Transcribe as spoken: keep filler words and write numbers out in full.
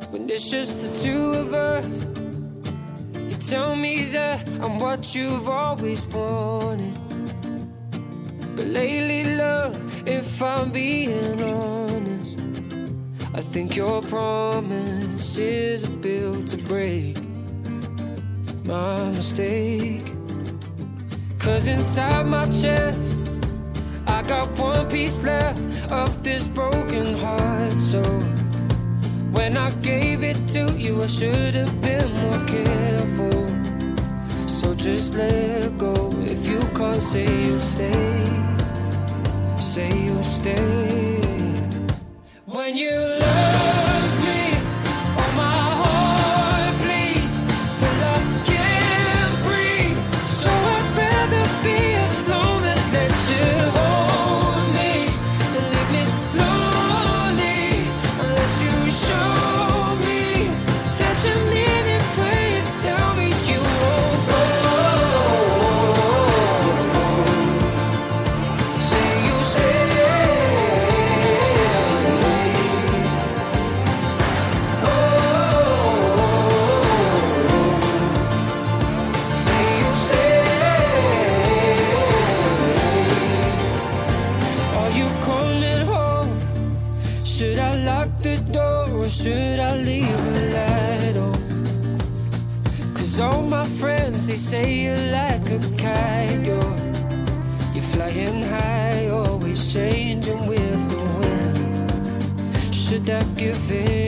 when it's just the two of us. You tell me that I'm what you've always wanted, but lately, love, if I'm being honest, I think your promises are built to break. My mistake. Cause inside my chest I got one piece left of this broken heart. So when I gave it to you, I should have been more careful. So just let go. If you can't say you'll stay, say you'll stay. When you love me, oh my heart bleeds till I can't breathe. So I'd rather be alone than let you hold me and leave me lonely, unless you show me that you mean it when you tell me you won't go. Say you'll stay. Should I lock the door or should I leave a light on? Cause all my friends, they say you're like a kite. You're, you're flying high, always changing with the wind. Should I give in?